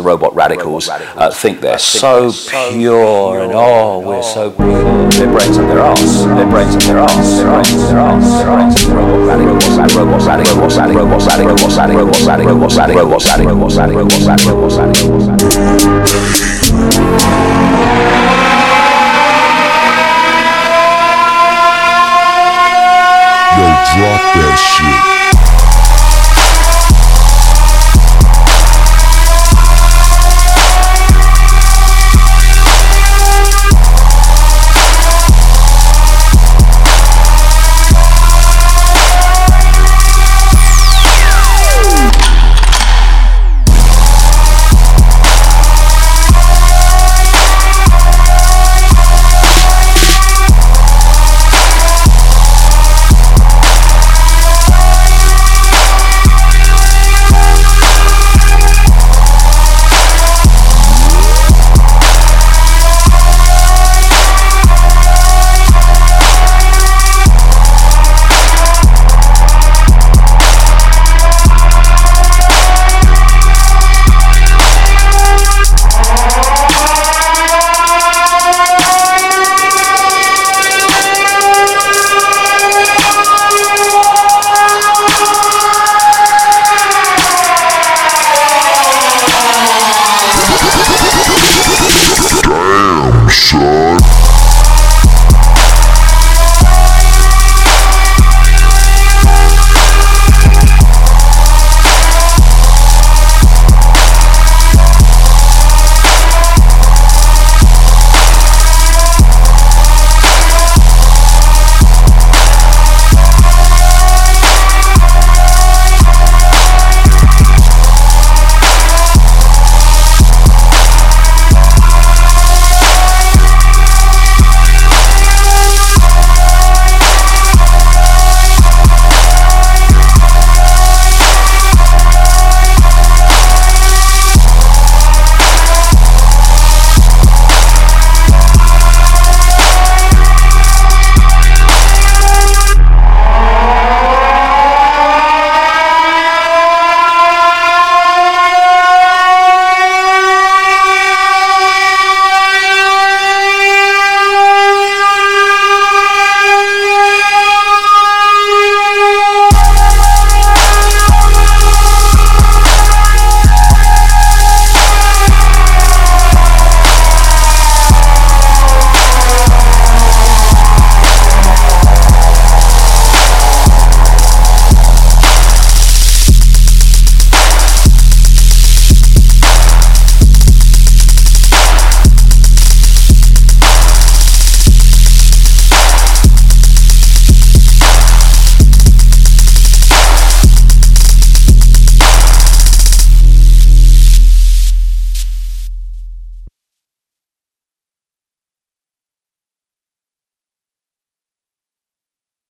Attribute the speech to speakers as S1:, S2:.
S1: the robot radicals think they're so pure and we're so pure. Their brains up their arse. Their brains up their arse. Their brains up their arse. Their brains up their robot radicals. Robot radicals. Robot radicals. Robot radicals. Robot radicals. Robot radicals. Robot radicals.
S2: Yo, drop that shit. So